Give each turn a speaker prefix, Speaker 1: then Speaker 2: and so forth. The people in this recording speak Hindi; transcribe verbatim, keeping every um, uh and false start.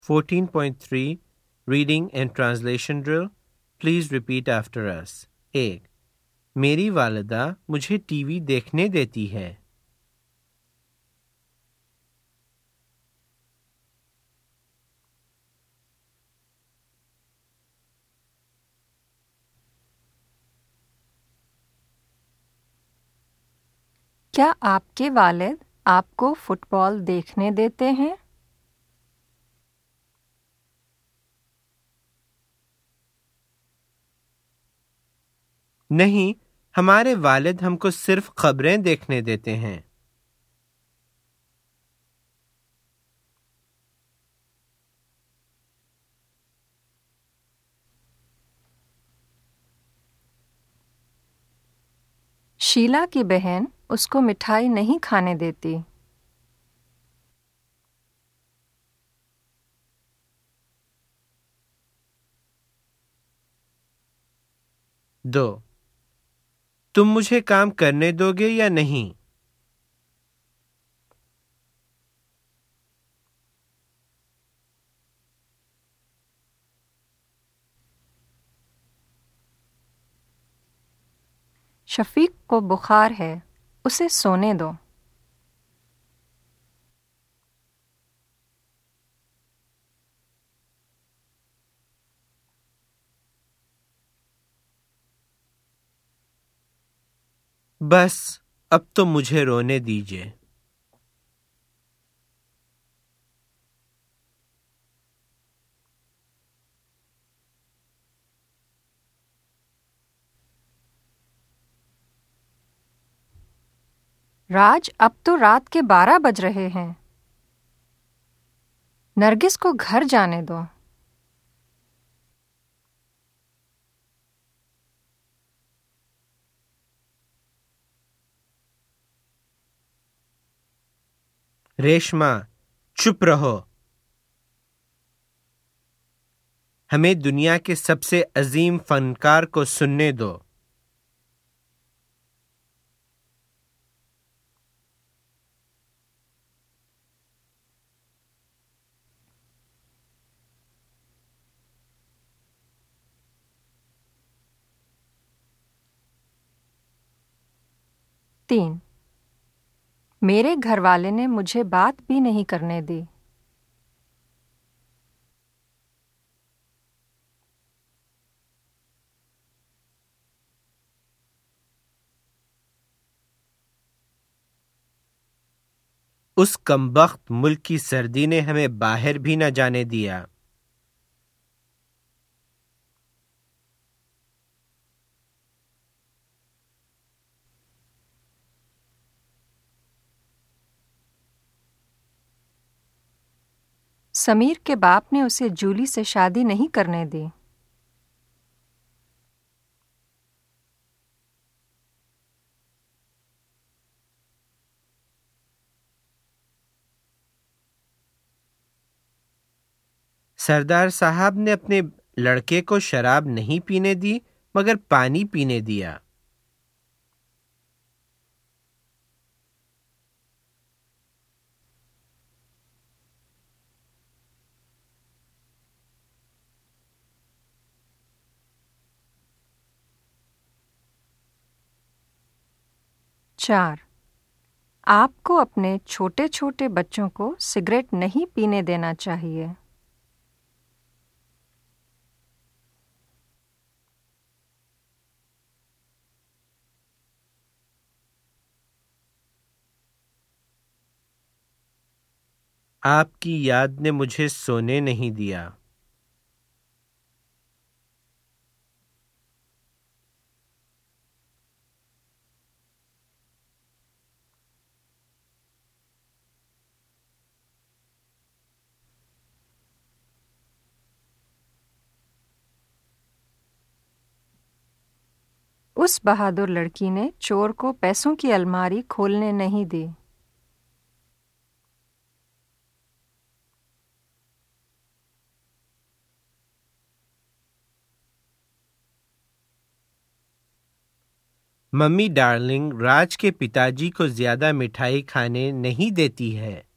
Speaker 1: fourteen point three Reading and Translation Drill. Please repeat after us. एक, मेरी वालिदा मुझे टीवी देखने देती है.
Speaker 2: क्या आपके वालिद आपको फुटबॉल देखने देते हैं?
Speaker 1: नहीं, हमारे वालिद हमको सिर्फ खबरें देखने देते हैं.
Speaker 2: शीला की बहन उसको मिठाई नहीं खाने देती.
Speaker 1: दो, तुम मुझे काम करने दोगे या नहीं?
Speaker 2: शफीक को बुखार है, उसे सोने दो.
Speaker 1: बस अब तो मुझे रोने दीजिए.
Speaker 2: राज, अब तो रात के बारह बज रहे हैं. नरगिस को घर जाने दो.
Speaker 1: रेशमा, चुप रहो. हमें दुनिया के सबसे अजीम फनकार को सुनने दो.
Speaker 2: तीन, मेरे घरवाले ने मुझे बात भी नहीं करने दी.
Speaker 1: उस कमबख्त मुल्क की सर्दी ने हमें बाहर भी न जाने दिया.
Speaker 2: समीर के बाप ने उसे जूली से शादी नहीं करने दी.
Speaker 1: सरदार साहब ने अपने लड़के को शराब नहीं पीने दी मगर पानी पीने दिया.
Speaker 2: चार, आपको अपने छोटे छोटे बच्चों को सिगरेट नहीं पीने देना चाहिए.
Speaker 1: आपकी याद ने मुझे सोने नहीं दिया.
Speaker 2: उस बहादुर लड़की ने चोर को पैसों की अलमारी खोलने नहीं दी.
Speaker 1: मम्मी डार्लिंग राज के पिताजी को ज्यादा मिठाई खाने नहीं देती है.